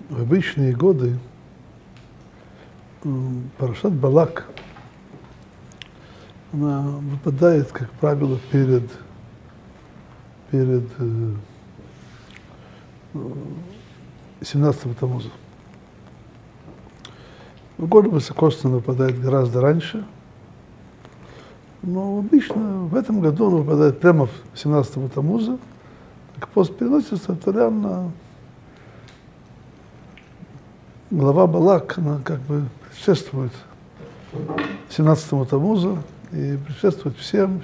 В обычные годы парашат Балак, она выпадает, как правило, перед 17-го Тамуза. В годы высокосный выпадает гораздо раньше, но обычно в этом году он выпадает прямо в 17-го Тамуза. Как пост переносится, то реально глава Балак, она как бы предшествует 17-му Тамузу и предшествует всему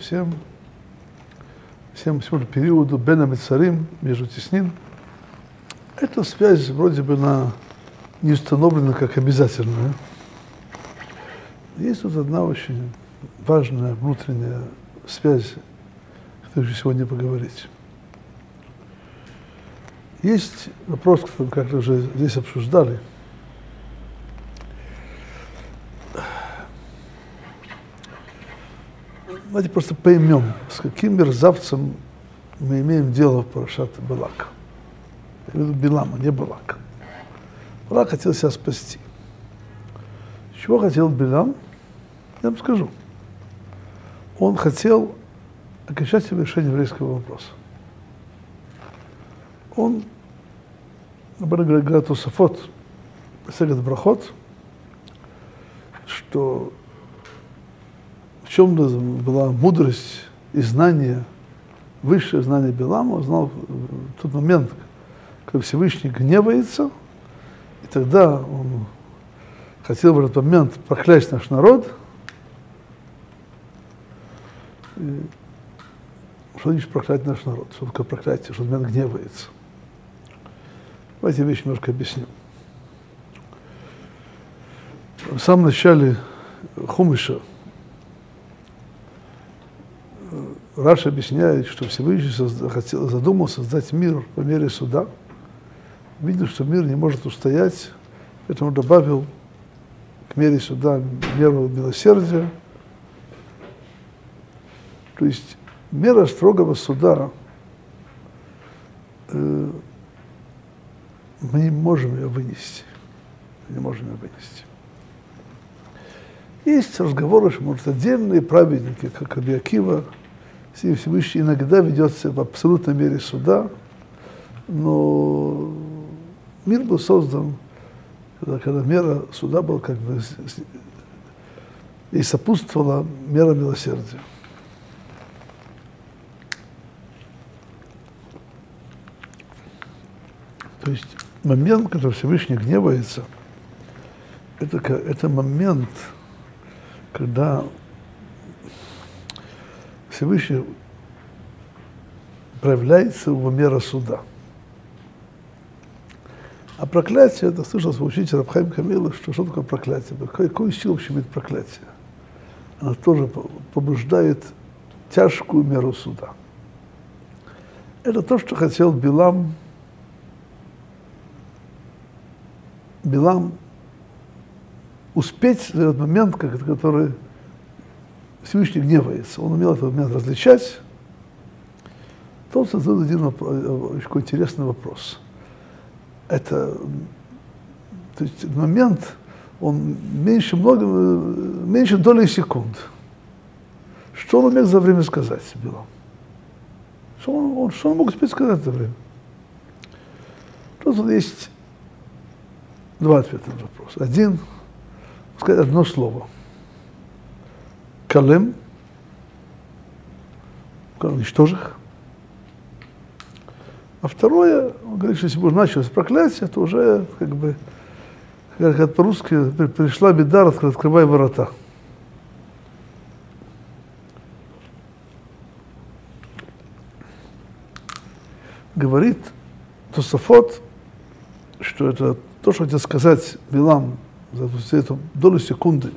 периоду Бен Амицарим, между Теснин. Эта связь вроде бы не установлена как обязательная. Есть тут одна очень важная внутренняя связь, о которой же сегодня поговорить. Есть вопрос, который мы как-то уже здесь обсуждали. Давайте просто поймем, с каким мерзавцем мы имеем дело в парашат Балак. Я имею в виду Билама, не Балак. Балак хотел себя спасти. Чего хотел Билам? Я вам скажу. Он хотел окончательного решения еврейского вопроса. Он, говорит Тосафот, Сегет Брахот, что в чем была мудрость и знание, высшее знание Билама, он знал в тот момент, когда Всевышний гневается, и тогда он хотел в этот момент проклясть наш народ. И что значит проклять наш народ? Что такое проклятие? Что момент гневается? Давайте вещи немножко объясню. В самом начале Хумыша Раши объясняет, что Всевышний задумал создать мир по мере суда. Видел, что мир не может устоять, поэтому добавил к мере суда меру милосердия. То есть мера строгого суда, мы не можем ее вынести. Мы не можем ее вынести. Есть разговоры, что, может, отдельные праведники, как Раби Акива, Всевышний иногда ведет себя в абсолютной мере суда, но мир был создан, когда мера суда была как бы и сопутствовала мера милосердия. То есть момент, когда Всевышний гневается, это момент, когда Всевышний проявляется в мера суда. А проклятие, это слышал свой учитель Рав Хаим Камила, что такое проклятие? Какую силу вообще имеет проклятие? Она тоже побуждает тяжкую меру суда. Это то, что хотел Билам успеть в этот момент, который Всевышний гневается. Он умел этот момент различать. То он задает один такой интересный вопрос. То есть момент, он меньше доли секунд. Что он умел за время сказать Билам? Что он мог успеть сказать за время? Тут есть два ответа на вопрос. Один, сказать одно слово. Калем, уничтожь их. А второе, он говорит, что если бы уже началось проклятие, то уже, как бы, как по-русски, пришла беда, открывай ворота. Говорит Тосафот, что это то, что хотел сказать Билам за эту долю секунды.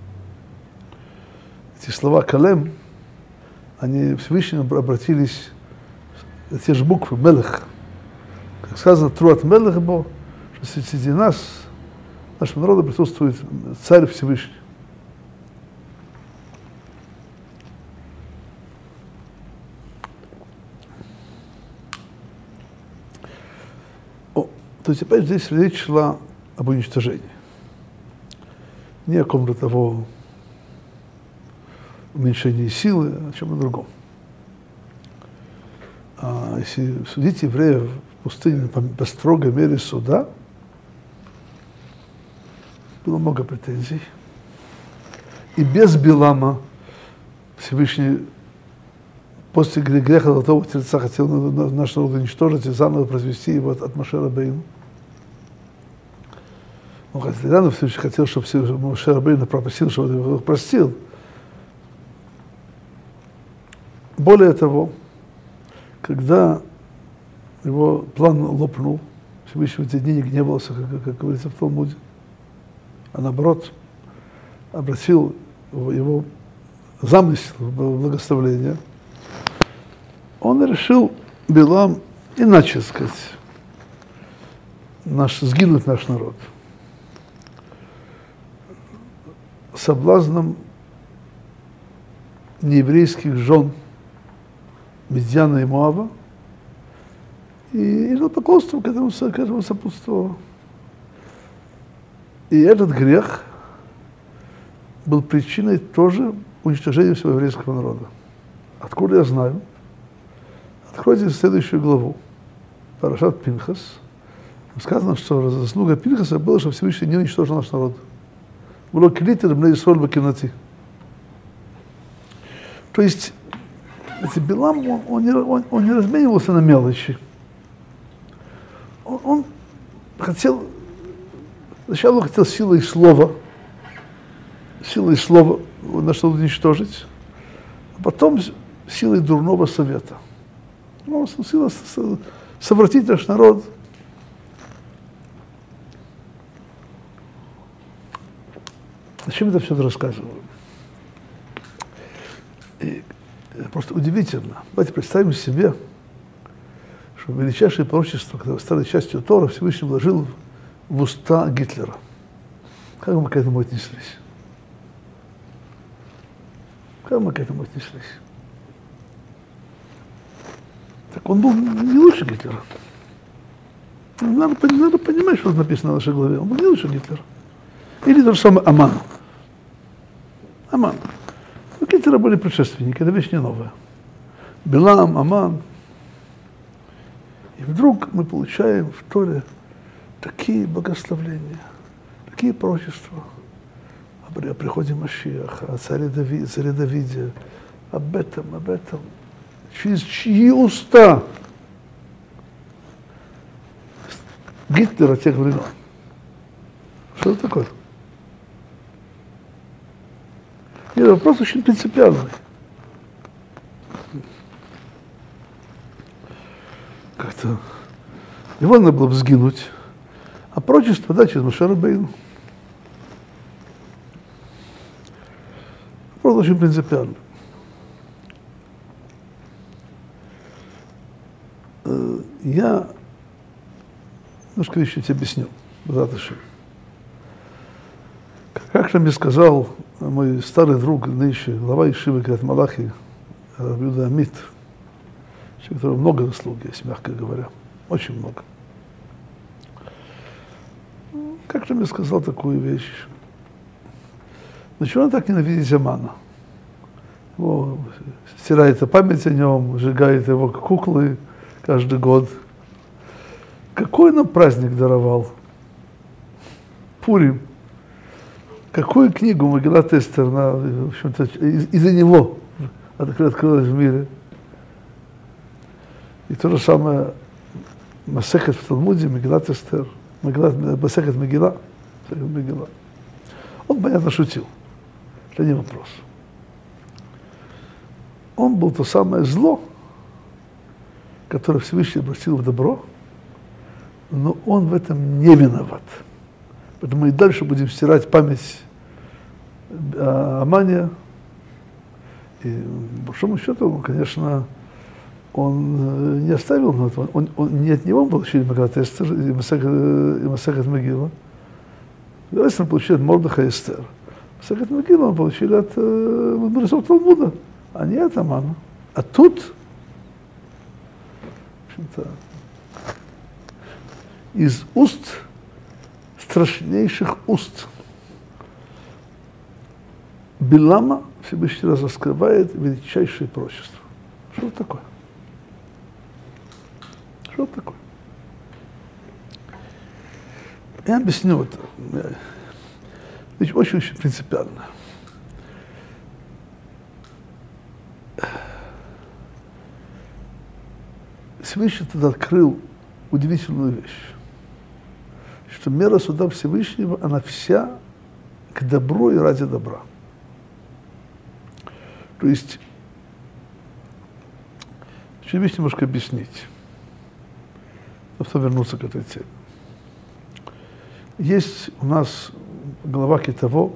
Эти слова «калем», они Всевышнему обратились на те же буквы «мелех». Как сказано «труат мелех бо», что среди нас, нашего народа, присутствует Царь Всевышний. То есть опять здесь речь шла об уничтожении. Не о каком-то того уменьшении силы, а о чем-то другом. А если судить евреев в пустыне по строгой мере суда, было много претензий. И без Билама Всевышний после греха Золотого Тельца хотел наш народ уничтожить и заново произвести его от Моше Рабейну. Он реально Всевышний хотел, чтобы Моше Рабейну просил, чтобы он его простил. Более того, когда его план лопнул, Всевышний в эти дни не гневался, как говорится в Талмуде, а наоборот, обратил его замысел в благословление, он решил, Билам, иначе сказать, сгинуть наш народ. Соблазном нееврейских жен Медьяна и Моава, и идолопоклонство к этому сопутствовало. И этот грех был причиной тоже уничтожения всего еврейского народа. Откуда я знаю? Откройте следующую главу. Парашат Пинхас. Сказано, что заслуга Пинхаса была, что Всевышний не уничтожил наш народ. Было клитер мне Исроль бакинати. То есть, Билам, он не разменивался на мелочи. Он хотел, сначала он хотел силой слова наш народ уничтожить, а потом силой дурного совета. Ну, сила совратить наш народ. Зачем это все это рассказываю? И просто удивительно. Давайте представим себе, что величайшее пророчество, которое стало частью Тора, Всевышний вложил в уста Гитлера. Как мы к этому отнеслись? Как мы к этому отнеслись? Так он был не лучше Гитлера. Надо понимать, что написано в нашей главе. Он был не лучше Гитлера. Или то же самое Аман. У Гитлера были предшественники, это вещь не новая. Билам, Аман. И вдруг мы получаем в Торе такие благословления, такие пророчества о приходе Машиаха, о царе Давиде, об этом. Через чьи уста? Гитлера тех времен. Что это такое? Нет, вопрос очень принципиальный. Как-то его надо было бы сгинуть, а пророчество дать через Моше Рабейну. Вопрос очень принципиальный. Я немножко еще тебе объясню. Как-то мне сказал мой старый друг, нынче глава Ешивы Криат Малахи, Рав Юда Amit, у которого много заслуг есть, мягко говоря, очень много. Как-то мне сказал такую вещь. Ну чего он так ненавидит Амана? Стирает память о нем, сжигает его куклы каждый год. Какой нам праздник даровал? Пурим. Какую книгу Мегилат Эстер, в общем-то, из-за него открылась в мире. И то же самое Масехет в Талмуде, Мегилат Эстер, Масехет Мегила. Он, понятно, шутил. Это не вопрос. Он был то самое зло, которое Всевышний обратил в добро, но он в этом не виноват. Поэтому мы и дальше будем стирать память о Амане. И, по большому счету, конечно, он не оставил, не от него получили Мегилат Эстер и Масехет Мегила. Мегилат Эстер получили от Мордеха Эстер. Масехет Мегила мы получили от мудрецов Талмуда, а не от Амана. А тут, в общем-то, из уст страшнейших уст. Билама Всевышний раз раскрывает величайшее пророчество. Что это такое? Что это такое? Я объясню это. Ведь очень-очень принципиально. Всевышний тогда открыл удивительную вещь, что мера суда Всевышнего, она вся к добру и ради добра. То есть, чуть немножко объяснить, а потом вернуться к этой теме. Есть у нас глава Китово,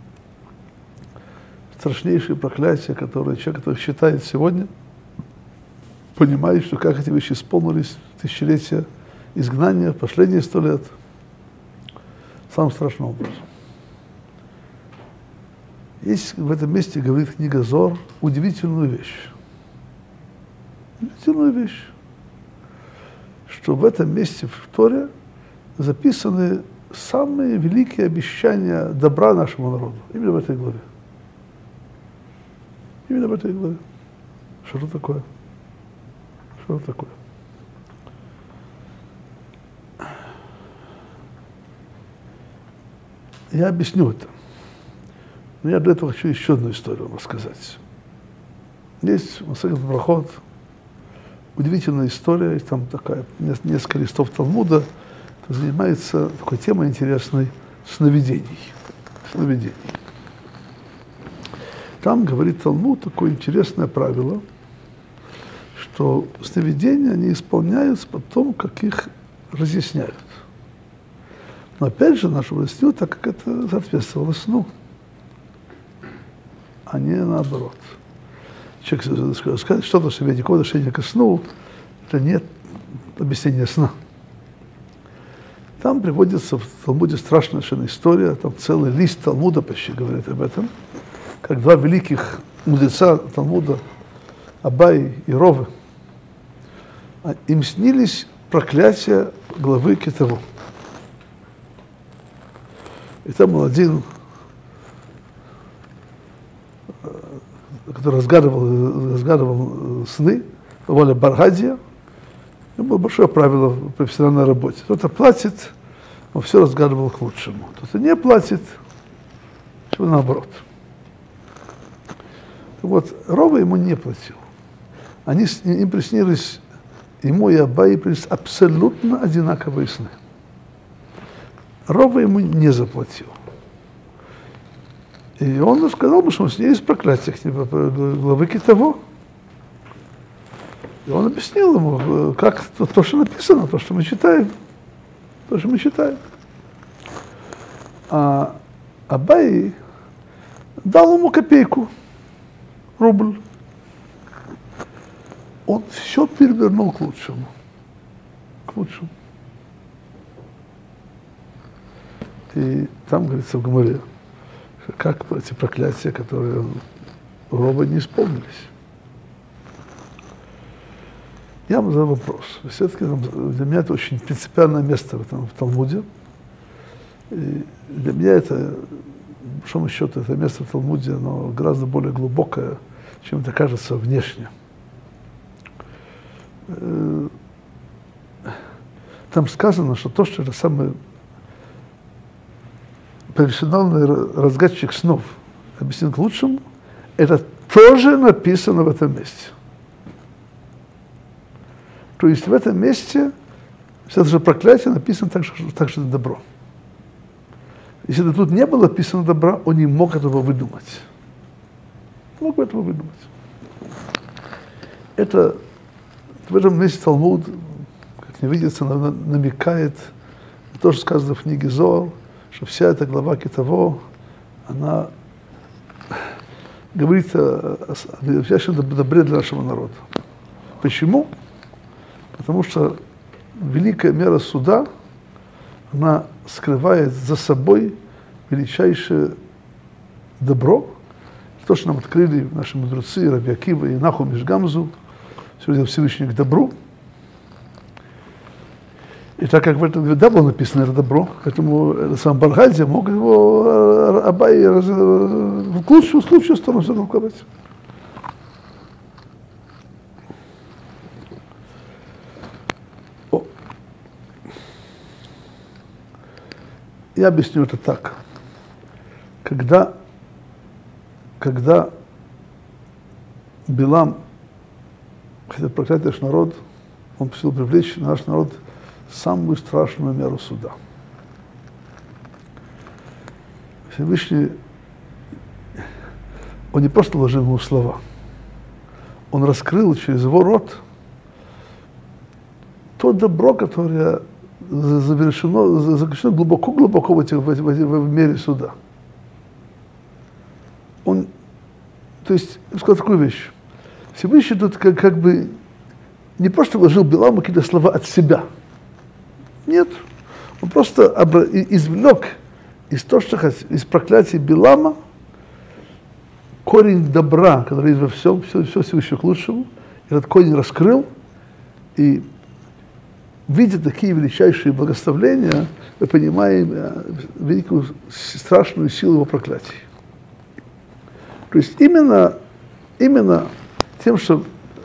страшнейшие проклятия, которые человек, который считает сегодня, понимает, что как эти вещи исполнились в тысячелетия изгнания, последние 100 лет, самым страшным образом. Есть в этом месте, говорит книга Зор, удивительную вещь. Удивительную вещь, что в этом месте в Торе записаны самые великие обещания добра нашему народу. Именно в этой главе. Именно в этой главе. Что это такое? Что это такое? Я объясню это. Но я для этого хочу еще одну историю вам рассказать. Есть Масехет Брахот, удивительная история, там такая, несколько листов Талмуда, занимается такой темой интересной сновидений. Сновидений. Там говорит Талмуд такое интересное правило, что сновидения, они исполняются потом, как их разъясняют. Но опять же, нашу разъяснил, так как это соответствовало сну, а не наоборот. Человек скажет, что-то в себе, никакого отношения к сну, это нет объяснения сна. Там приводится в Талмуде страшная совершенно история, там целый лист Талмуда почти говорит об этом, как два великих мудреца Талмуда, Абай и Ровы, им снились проклятия главы Китово. И там был один, который разгадывал сны, Воля Баргадия. У него было большое правило в профессиональной работе. Кто-то платит, он все разгадывал к лучшему. Кто-то не платит, все наоборот. Вот Рова ему не платил. Им приснились, ему и Абай приснились абсолютно одинаковые сны. Рова ему не заплатил. И он сказал бы, что он с ней есть проклятие главы Китово. И он объяснил ему, как то, что написано, то, что мы читаем. То, что мы читаем. А Абай дал ему копейку, рубль. Он все перевернул к лучшему. К лучшему. И там, говорится, в Геморе, как эти проклятия, которые у Рова не исполнились. Я вам задал вопрос. Все-таки для меня это очень принципиальное место в Талмуде. И для меня это, по большому счету, это место в Талмуде, оно гораздо более глубокое, чем это кажется внешне. Там сказано, что то, что это самый профессиональный разгадчик снов объяснил к лучшему, это тоже написано в этом месте. То есть в этом месте это же проклятие написано также добро. Если бы тут не было написано добра, он не мог этого выдумать. Не мог этого выдумать. Это в этом месте Талмуд, как не видится, намекает, тоже сказано в книге Зоар, что вся эта глава Китово, она говорит о величайшем добре для нашего народа. Почему? Потому что великая мера суда, она скрывает за собой величайшее добро. То, что нам открыли наши мудрецы, Раби Акива и Нахум Иш Гамзу, сегодня Всевышний к добру. И так как в этом главе было написано это добро, поэтому сам Бархальзе мог его Абай в лучшую сторону затолковать. Я объясню это так. Когда Билам хотел проклять наш народ, он просил привлечь наш народ в самую страшную меру суда. Всевышний, он не просто вложил ему слова, он раскрыл через его рот то добро, которое заключено глубоко в мире суда. Он, то есть, я сказал такую вещь. Всевышний тут как бы не просто вложил Биламу какие-то слова от себя. Нет. Он просто извлек из проклятия Билама корень добра, который есть во всем, все Всевышний к лучшему. Этот корень раскрыл, и видя такие величайшие благословления, мы понимаем великую, страшную силу его проклятий. То есть именно тем, что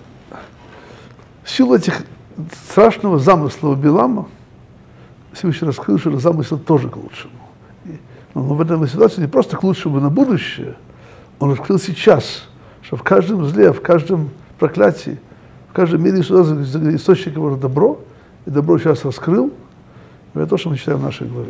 в силу этих страшного замысла Билама Всевышний раскрыл, что замысел тоже к лучшему. Но в этой ситуации не просто к лучшему на будущее, он раскрыл сейчас, что в каждом зле, в каждом проклятии, в каждом мире источник его добро, и добро сейчас раскрыл, и это то, что мы читаем в нашей главе.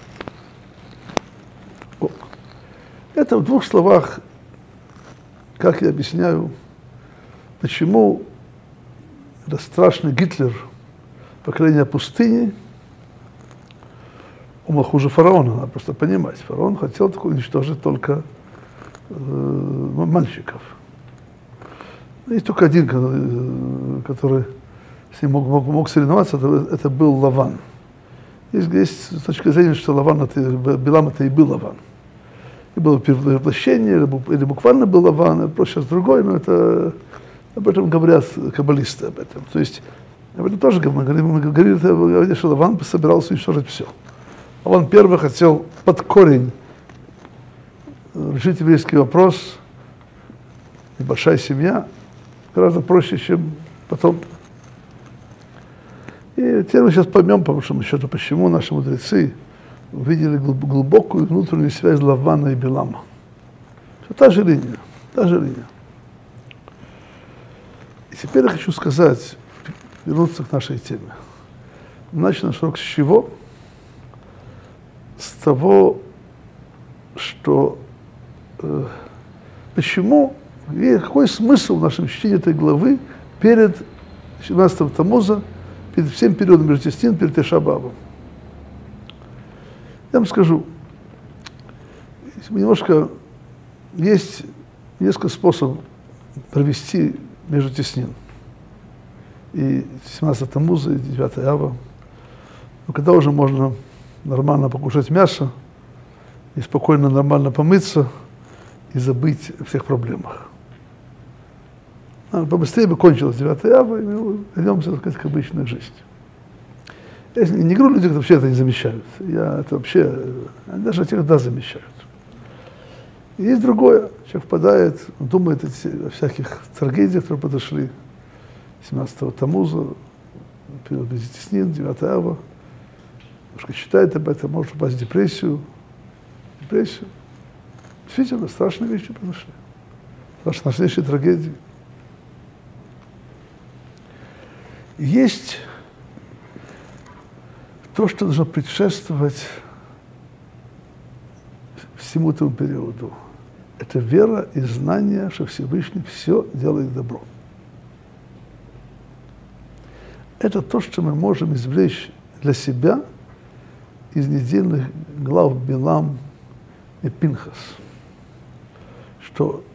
Это в двух словах, как я объясняю, почему этот страшный Гитлер, поколение пустыни, он был хуже фараона, надо просто понимать. Фараон хотел только уничтожить только мальчиков. Есть только один, который с ним мог соревноваться, это был Лаван. Есть с точки зрения, что Билам это и был Лаван. И было перевоплощение, или буквально был Лаван, это просто сейчас другой, но это об этом говорят каббалисты об этом. То есть об этом тоже мы говорили, что Лаван собирался уничтожить все. Лаван первый хотел под корень решить еврейский вопрос, небольшая семья, гораздо проще, чем потом. И теперь мы сейчас поймем, по большому счету, почему наши мудрецы увидели глубокую внутреннюю связь Лавана и Билама. Все та же линия, та же линия. И теперь я хочу сказать, вернуться к нашей теме. Начать наш урок с чего? С того, что почему, и какой смысл в нашем чтении этой главы перед 17-го Тамуза, перед всем периодом Междитестин, перед Тишабавом. Я вам скажу, есть несколько способов провести Междитестин. И 17 Тамуза, и 9 Ава. Но когда уже можно нормально покушать мясо, и спокойно, нормально помыться, и забыть о всех проблемах. Побыстрее бы кончилась 9 Ава, и мы вернемся, так сказать, к обычной жизни. Я не говорю, люди вообще это не замечают. Это вообще, даже те, когда замечают. И есть другое. Человек впадает, он думает о всяких трагедиях, которые подошли. 17-го Тамуза, период Междитестин, 9 Ава. Немножко читает об этом, может упасть в депрессию. Действительно, страшные вещи произошли. Страшнейшие трагедии. Есть то, что должно предшествовать всему этому периоду. Это вера и знание, что Всевышний все делает добро. Это то, что мы можем извлечь для себя из недельных глав Билам и Пинхас. Что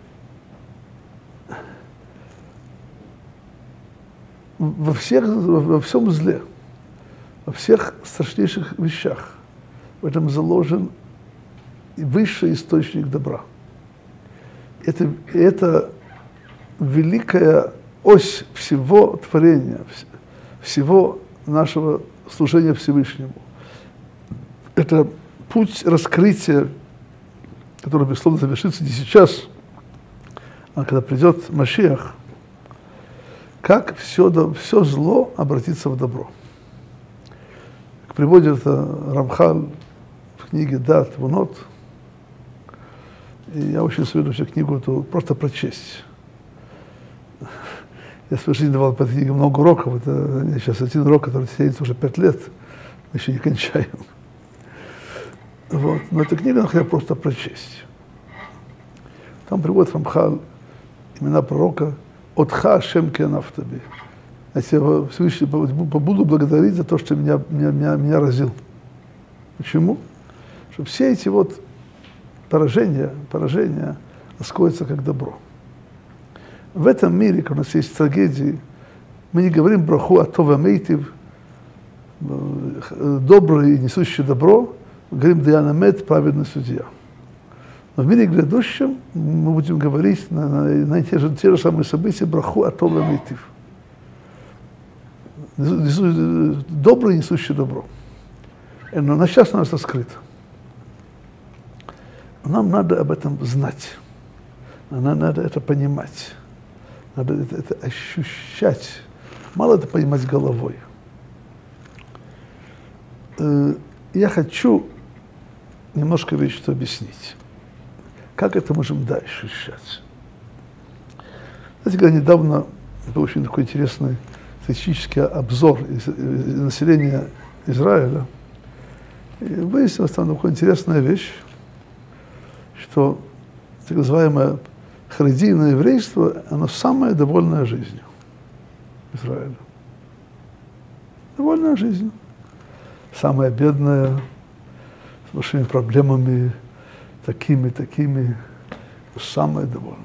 во всем зле, во всех страшнейших вещах в этом заложен высший источник добра. Это великая ось всего творения, всего нашего служения Всевышнему. Это путь раскрытия, который, безусловно, завершится не сейчас, а когда придет Машиах, как все зло обратится в добро. Приводит Рамхаль в книге «Дат Вунот». И я очень советую всю книгу эту просто прочесть. Я в своей жизни давал по этой книге много уроков. Это сейчас один урок, который тянется уже 5 лет. Мы еще не кончаем. Вот. Но эту книгу надо просто прочесть. Там приводит Рамхаль имена пророка «Отха Ашем кенафтаби». Я тебя Всевышний буду благодарить за то, что меня разил. Почему? Что все эти вот поражения раскроются как добро. В этом мире, когда у нас есть трагедии, мы не говорим браху атова мейтив, добрый и несущий добро, мы говорим даян амет, праведный судья. Но в мире грядущем мы будем говорить на те же самые события браху атова мейтив. Добрый, несущий добро. Но на сейчас у нас это скрыто. Нам надо об этом знать. Нам надо это понимать. Надо это ощущать. Мало это понимать головой. Я хочу немножко вещи объяснить. Как это можем дальше ощущать? Знаете, когда недавно был очень такой интересный статистический обзор населения Израиля, и выяснилась там такая интересная вещь, что так называемое харидийное еврейство, оно самое довольное жизнью Израиля. Довольная жизнь. Самая бедная, с большими проблемами, такими, самая довольная.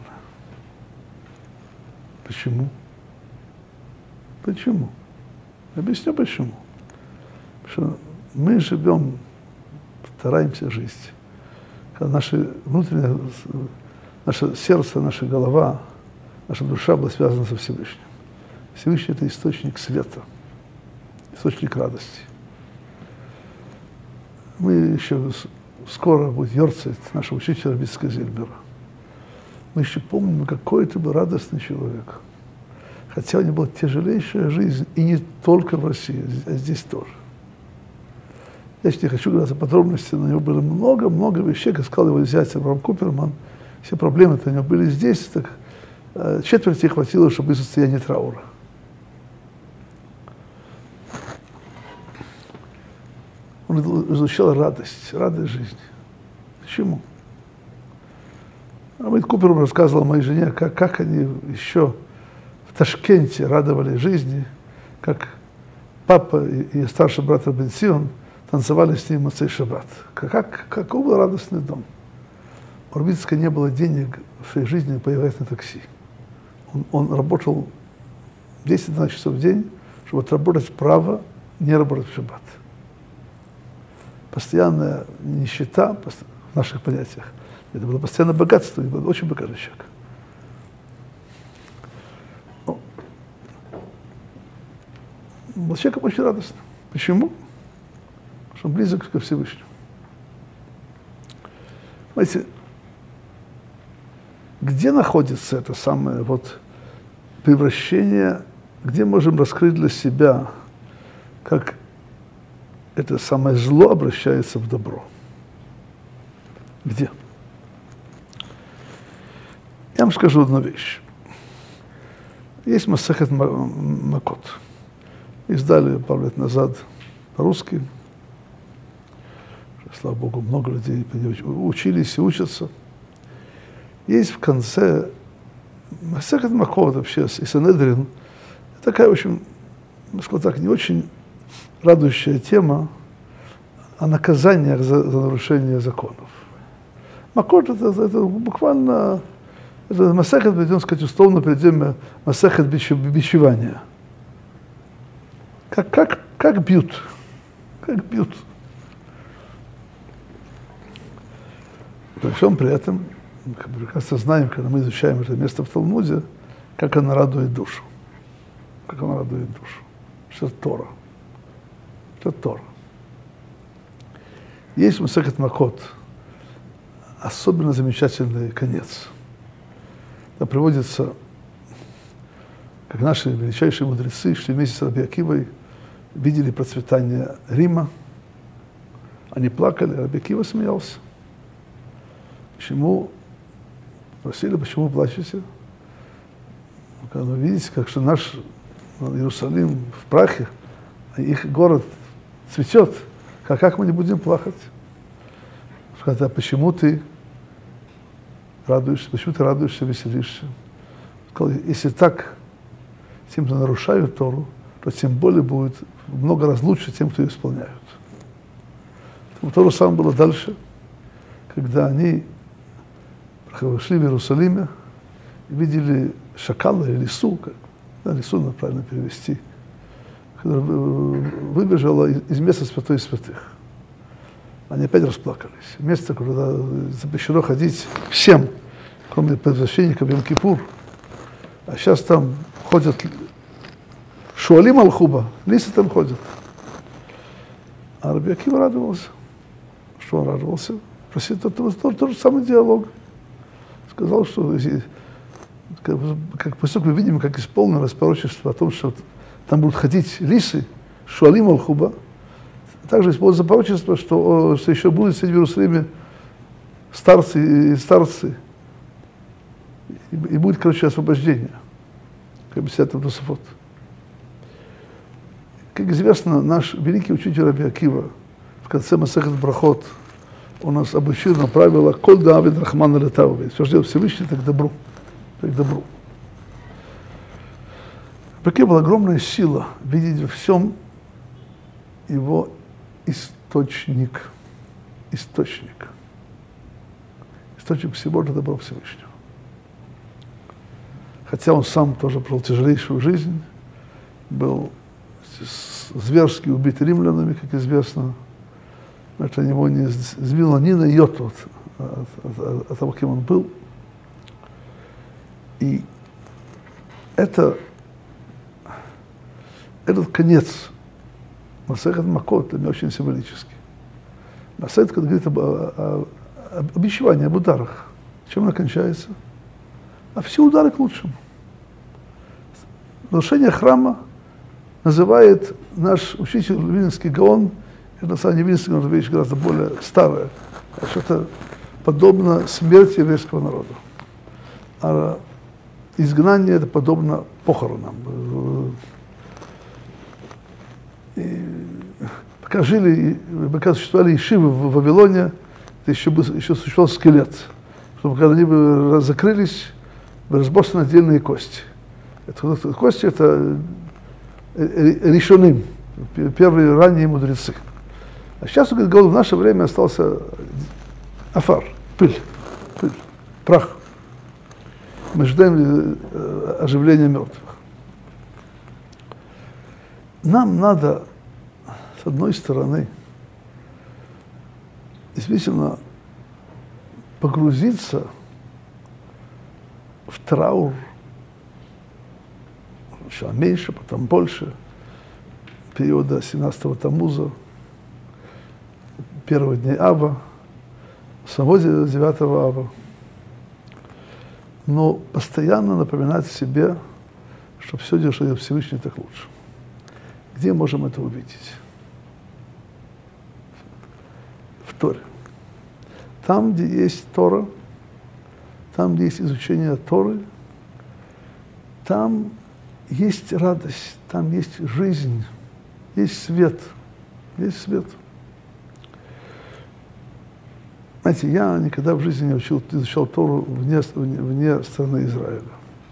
Почему? Почему? Объясню почему. Потому что мы живем, стараемся жить. Когда наше внутреннее, наше сердце, наша голова, наша душа была связана со Всевышним. Всевышний – это источник света, источник радости. Мы еще скоро будет йорцайт нашего учителя Рабицкого Зильбера. Мы еще помним, какой это был радостный человек. Хотя у него была тяжелейшая жизнь, и не только в России, а здесь тоже. Я не хочу говорить о подробностях, но у него было много вещей, как сказал его зять Авраам Куперман. Все проблемы-то у него были здесь, так четверти хватило, чтобы быть в состоянии траура. Он изучал радость жизни. Почему? Равид Куперман рассказывал моей жене, как они еще в Ташкенте радовали жизни, как папа и старший брат Рабин Цион танцевали с ним Моцей Шаббат. Какой был радостный дом. У Рабицка не было денег в своей жизни поехать на такси. Он работал 10-12 часов в день, чтобы отработать право не работать в шаббат. Постоянная нищета в наших понятиях. Это было постоянное богатство, это был очень богатый человек. Был человеком очень радостным. Почему? Потому что он близок ко Всевышнему. Знаете, где находится это самое вот превращение, где можем раскрыть для себя, как это самое зло обращается в добро? Где? Я вам скажу одну вещь. Есть Масехет Макот. Издали пару лет назад по-русски. Слава Богу, много людей учились и учатся. Есть в конце Масехет Макот вообще и Санедрин. Такая, в общем, скажем так, не очень радующая тема о наказаниях за нарушение законов. Макот это буквально это Масехет, будем сказать, условно придем Масехет бичевания. Как бьют. Как бьют. При всем при этом, мы прекрасно знаем, когда мы изучаем это место в Талмуде, как оно радует душу. Как оно радует душу. Что это Тора. Это Тора. Есть в Масехет Макот особенно замечательный конец. Там приводится, как наши величайшие мудрецы шли вместе с Раби Акивой, видели процветание Рима. Они плакали, Раби Акива смеялся. Почему? Спросили, почему вы плачете? Когда вы видите, как что наш Иерусалим в прахе, а их город цветет, как мы не будем плакать? Сказать, а почему ты радуешься, веселишься? Сказал, если так тем, кто нарушают Тору, то тем более будет много раз лучше тем, кто ее исполняют. То же самое было дальше, когда они шли в Иерусалиме и видели шакала или лису, лису надо правильно перевести, которая выбежала из места святой святых. Они опять расплакались. Место, куда запрещено ходить всем, кроме предсвященников Йом-Кипур. А сейчас там ходят Шуалим Алхуба, лисы там ходят. А Раби Акива радовался. Что он радовался? Просил тот же самый диалог. Сказал, что как поскольку мы видим, как исполнилось пророчество о том, что там будут ходить лисы, Шуалим Алхуба, также исполнится пророчество, что еще будут сидеть в Иерусалиме старцы, и будет, короче, освобождение, как бы 10 Тосафот. Как известно, наш великий учитель Раби Акива в конце Масехет Брахот он нас обучил на правило «Коль даавид рахмана летавове». Все, что делает Всевышний, так к добру. Так к добру. В Раби Акиве была огромная сила видеть во всем его источник всего для добра Всевышнего. Хотя он сам тоже прожил тяжелейшую жизнь, был зверски убит римлянами, как известно. Это его не сбило ни на йоту от того, кем он был. И этот конец Масехет Макот для меня очень символический. Масехет говорит об обещании, об ударах. Чем она кончается? А все удары к лучшему. Разрушение храма называет наш учитель Вильнюсский Гаон, это на самом деле Вильнюсский Гаон вещь гораздо более старая, что это подобно смерти еврейского народа. А изгнание это подобно похоронам. И пока существовали ешивы в Вавилоне, это еще существовал скелет. Потому когда они бы закрылись, разбросаны отдельные кости. Кости это решенным, первые ранние мудрецы. А сейчас, говорит, в наше время остался афар, пыль, прах. Мы ждаем оживления мертвых. Нам надо, с одной стороны, действительно погрузиться в траур, сначала меньше, потом больше, периода 17-го Тамуза, первого дня Ава, самого 9-го Ава. Но постоянно напоминать себе, что все делает Всевышний так лучше. Где можем это увидеть? В Торе. Там, где есть Тора, там, где есть изучение Торы, там есть радость, там есть жизнь, есть свет, есть свет. Знаете, я никогда в жизни не изучал Тору вне страны Израиля.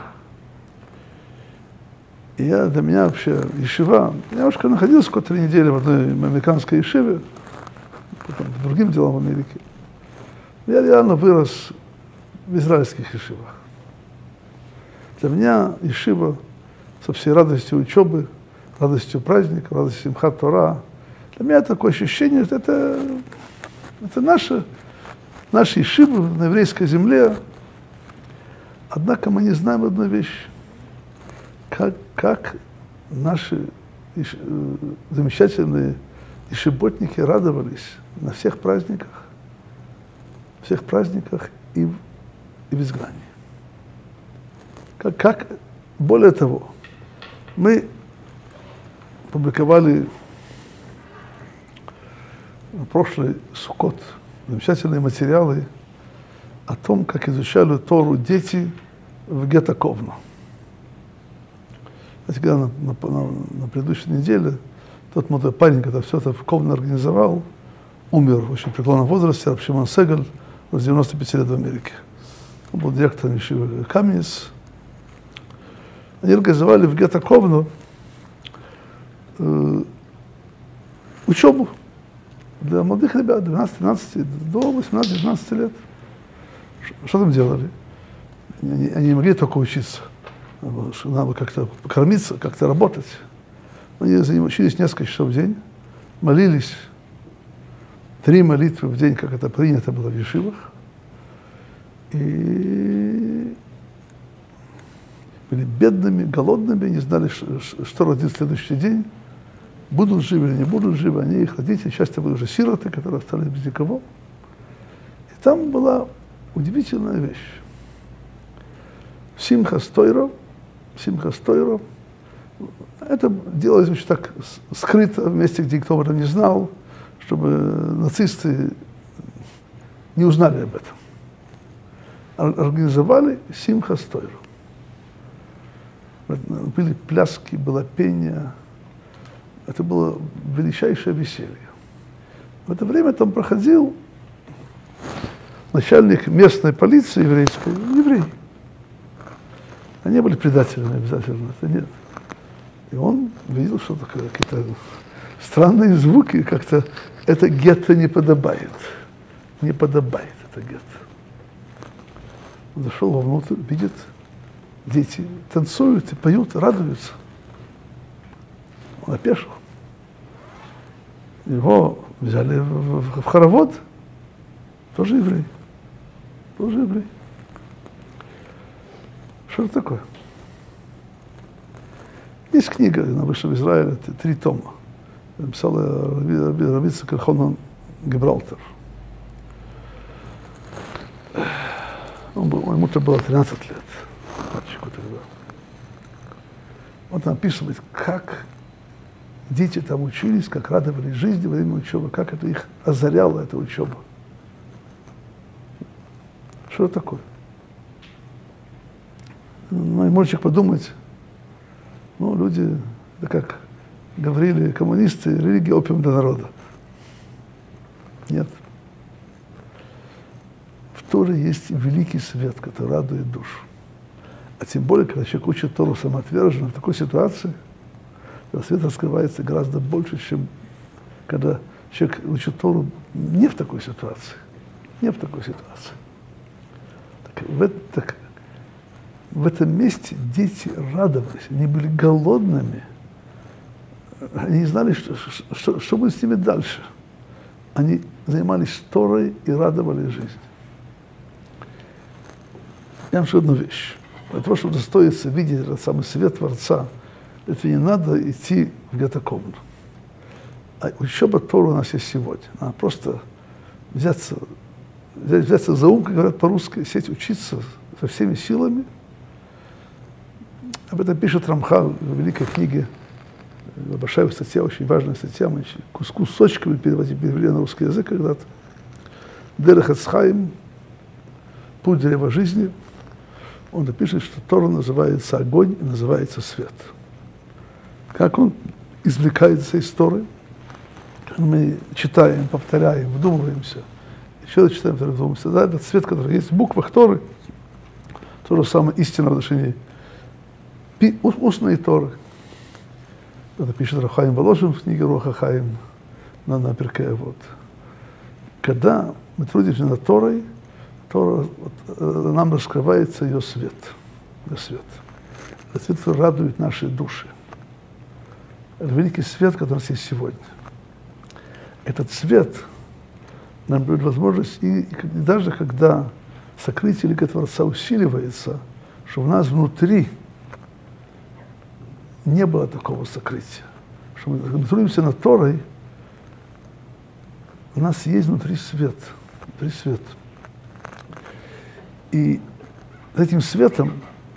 И для меня вообще ешива, я немножко находился какой-то 3 недели в одной американской ешиве, потом по другим делам в Америке. Я реально вырос в израильских ешивах. Для меня ешива со всей радостью учебы, радостью праздника, радостью Симхат Тора, для меня такое ощущение, что это наши ешивы на еврейской земле. Однако мы не знаем одну вещь. Как наши замечательные И субботники радовались на всех праздниках и в изгнании. Более того, мы публиковали в прошлый Суккот замечательные материалы о том, как изучали Тору дети в гетто Ковно. Знаете, когда на предыдущей неделе тот молодой парень, когда все это в Ковно организовал, умер в очень преклонном возрасте, рав Шимон Сегаль, с 95 лет в Америке. Он был директором Ешивы Каменец. Они организовали в гетто Ковно учебу для молодых ребят, 12-13, до 18-19 лет. Что там делали? Они не могли только учиться. Надо как-то кормиться, как-то работать. Они учились несколько часов в день, молились 3 молитвы в день, как это принято было в ешивах. И были бедными, голодными, не знали, что родить в следующий день. Будут живы или не будут живы, они, их родители, часто были уже сироты, которые остались без никого. И там была удивительная вещь. Симхас Тойра, это делалось очень так скрыто, в месте, где никто об этом не знал, чтобы нацисты не узнали об этом. Организовали Симхас Тойра. Были пляски, было пение. Это было величайшее веселье. В это время там проходил начальник местной полиции еврейской, еврей. Они были предателями обязательно, это нет. И он видел, что какие-то странные звуки, как-то это гетто не подобает. Не подобает это гетто. Он зашел вовнутрь, видит, дети танцуют и поют, радуются. Он опешил. Его взяли в хоровод, тоже еврей. Что это такое? Есть книга на Высшем Израиле, 3 тома. Написала раввица Кельхонан Гибралтер. Ему-то было 13 лет, мальчику тогда. Он там описывает, как дети там учились, как радовались жизни во время учебы, как это их озаряла, эта учеба. Что это такое? Ну, и можете подумать, люди, да как говорили коммунисты, религия опиум для народа. Нет. В Торе есть великий свет, который радует душу. А тем более, когда человек учит Тору самоотверженно, в такой ситуации, свет раскрывается гораздо больше, чем когда человек учит Тору не в такой ситуации. В этом месте дети радовались, они были голодными, они не знали, что будет с ними дальше. Они занимались Торой и радовали жизнь. Я вам скажу одну вещь. Для того, чтобы достоиться видеть этот самый свет Творца, это не надо идти в гетто Ковно. А учеба Торы у нас есть сегодня. Надо просто взяться за ум, как говорят по-русски, сесть учиться со всеми силами. Об этом пишет Рамхаль в великой книге, большая статья, очень важная статья, мы кусочками перевели на русский язык когда-то. Дерех эц хаим, путь древа жизни. Он напишет, что Тора называется огонь и называется свет. Как он извлекается из Торы? Мы читаем, повторяем, вдумываемся. Еще раз читаем, вдумываемся. Да, этот свет, который есть в буквах Торы, то же самое истина в отношении устной Торы. Это пишет Рав Хаим Воложин в книге Руах ха-Хаим на Перкей Авот. Когда мы трудимся над Торой, Тора, нам раскрывается ее свет. Этот свет, который радует наши души. Это великий свет, который у нас есть сегодня. Этот свет нам дает возможность, и даже когда сокрытие Великого Творца усиливается, что у нас внутри не было такого сокрытия. Что мы трудимся над Торой, у нас есть внутри свет. Внутри свет. И этим светом,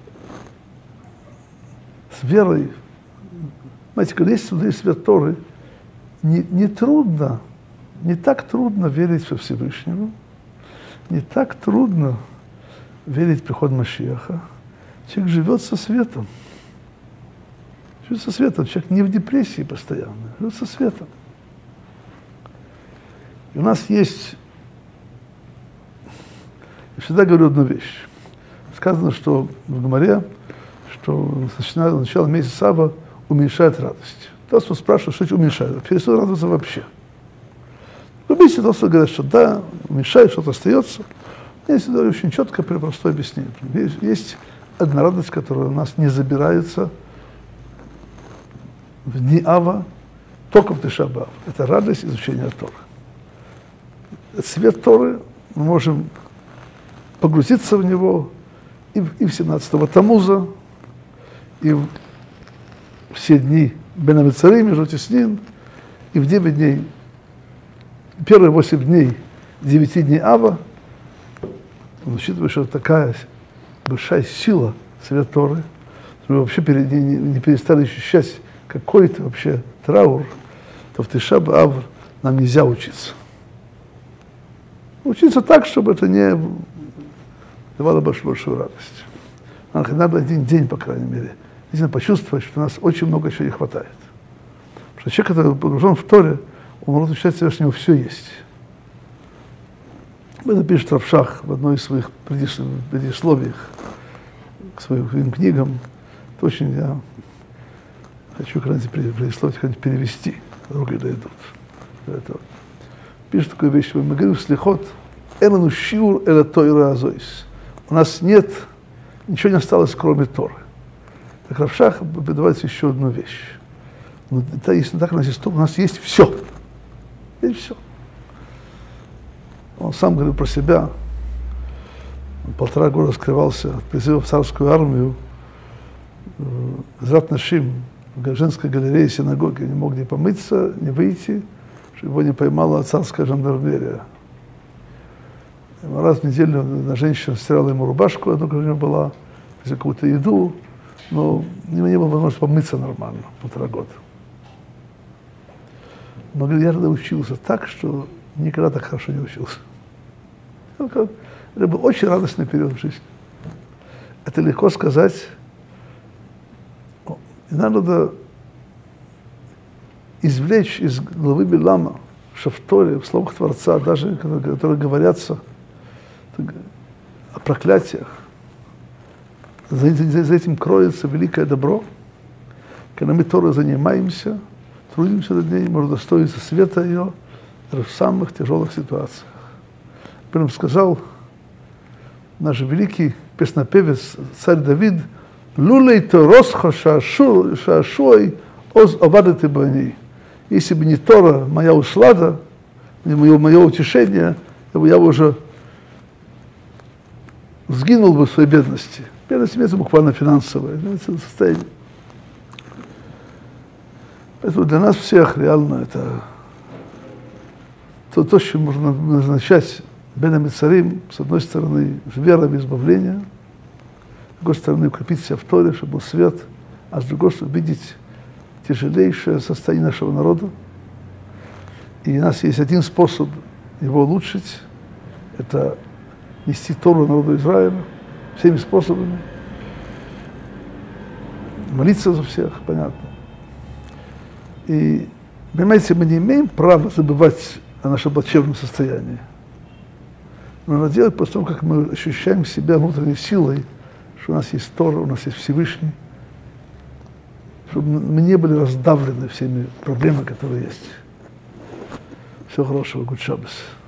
с верой, знаете, когда есть внутри свет Торы, не трудно, не так трудно верить во Всевышнего, не так трудно верить в приход Машиаха. Человек живет со светом. Живет со светом. Человек не в депрессии постоянно, живет со светом. И у нас есть, я всегда говорю одну вещь. Сказано, что в Гемаре, что начало месяца Ава уменьшает радость. Тот, кто спрашивает, что это уменьшает, перестает радоваться вообще. В обычно тот, кто говорит, что да, уменьшает, что-то остается. Я всегда очень четко, простое объяснение. Есть одна радость, которая у нас не забирается в дни Ава, только в Тиша б'Ав. Это радость изучения Торы. Свет Торы, мы можем погрузиться в него и в 17-го Тамуза, и в все дни Бен Амицарим, между Теснин, и в 9 дней, первые 8 дней, 9 дней Ава, учитывая, что такая большая сила свет Торы, что мы вообще не перестали ощущать какой-то вообще траур, то в Тиша б'Ав нам нельзя учиться. Учиться так, чтобы это не давало большую радость. Надо один день, по крайней мере, действительно почувствовать, что у нас очень много еще не хватает. Потому что человек, который погружен в Торе, он может ощущать себя, что у него все есть. Это пишет Рав Шах в одной из своих предисловиях к своим книгам. Это очень, я хочу когда-нибудь предисловие когда-нибудь перевести, руки дойдут. Пишет такую вещь, мы говорим в слихот, «Элану шиур эла тойра азойс». У нас нет, ничего не осталось, кроме Торы. Так Рав Шах добавляется еще одну вещь. Это, если так у нас есть Тора, у нас есть все. Есть все. Он сам говорил про себя. Он 1,5 года скрывался от призыва в царскую армию. Зрат Нашим, в женской галерее синагоги, не мог ни помыться, ни выйти, чтобы его не поймала царская жандармерия. Раз в неделю одна женщина стирала ему рубашку, одна, которая у него была, за какую-то еду, но не было возможности помыться нормально 1,5 года. Но говорит, я тогда учился так, что никогда так хорошо не учился. Это был очень радостный период в жизни. Это легко сказать. И надо извлечь из главы Билама, что в Торе, в словах Творца, даже которые говорятся о проклятиях, за этим кроется великое добро. Когда мы Торой занимаемся, трудимся над ней, можно достоиться света ее в самых тяжелых ситуациях. Прям сказал наш великий песнопевец царь Давид: «Лулей торосха шаашуй оз овадати бани». Если бы не Тора, моя услада, мое утешение, я бы уже сгинул бы в своей бедности. Бедность имеется буквально финансовая, состояние. Поэтому для нас всех реально это то, что можно назначать Бен Амицарим, с одной стороны, вера в избавление, с другой стороны, укрепить себя в Торе, чтобы был свет, а с другой стороны, видеть тяжелейшее состояние нашего народа. И у нас есть один способ его улучшить, это нести Тору народу Израиля всеми способами, молиться за всех, понятно. И, понимаете, мы не имеем права забывать о нашем плачевном состоянии. Но надо делать после того, как мы ощущаем себя внутренней силой, что у нас есть Тора, у нас есть Всевышний, чтобы мы не были раздавлены всеми проблемами, которые есть. Всего хорошего, Гуд Шаббас.